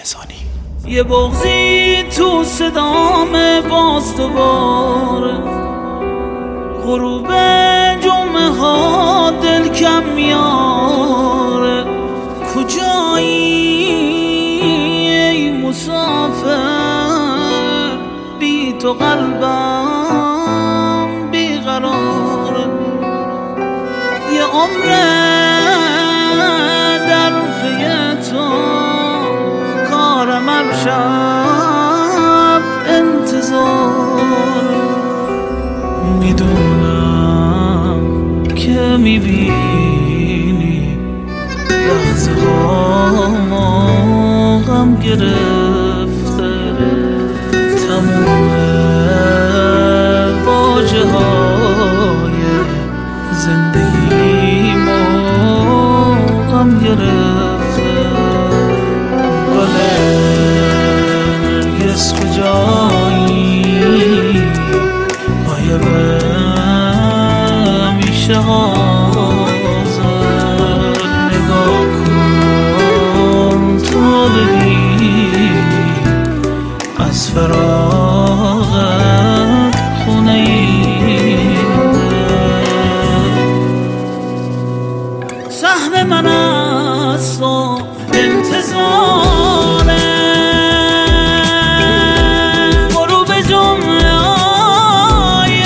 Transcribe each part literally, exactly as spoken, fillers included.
رمضانی. یه بغضی تو صدام باز دوباره، غروب جمعه ها دل کم میاره. کجایی ای مسافر، بی تو قلبم بیقراره. یه عمره در پی تو، کارم هر شب انتظار. میدونم که میبینی لحظه ها غم گرفته، تموم واجه های زندگی ما غم گرفته. گل نرگس کجایی، غایب میشه حاضر. نگاه کن تو ببینی از فراغت خونه ایده. سهم من است و انتظاره، غروب جمعه های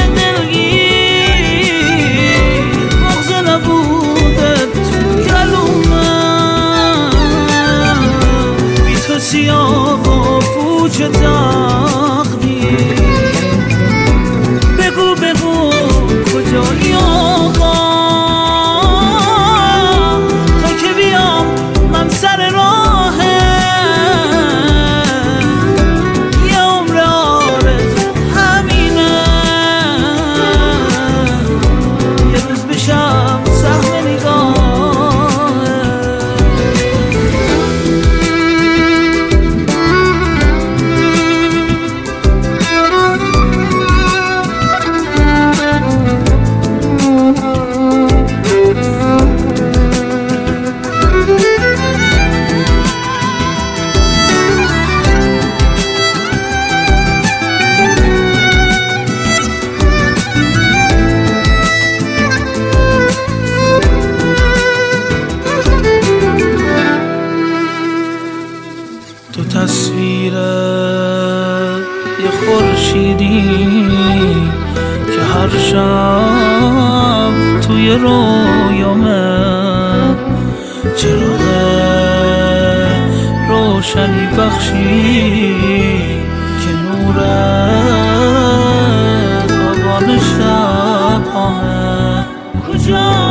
دلگیر. بغض نبوده تو گلومم، بی تو سیاه و پوچ تقدیر. بگو بگو کجایی آقا، تا که بیام من سر راه. یه عمر آرزو همینه، یه روز بشم سهم نگاهه. تو تصویر یه خورشیدی که هر شب توی رویامه. چراغ روشنی بخشی که نور آبان شب همه. کجا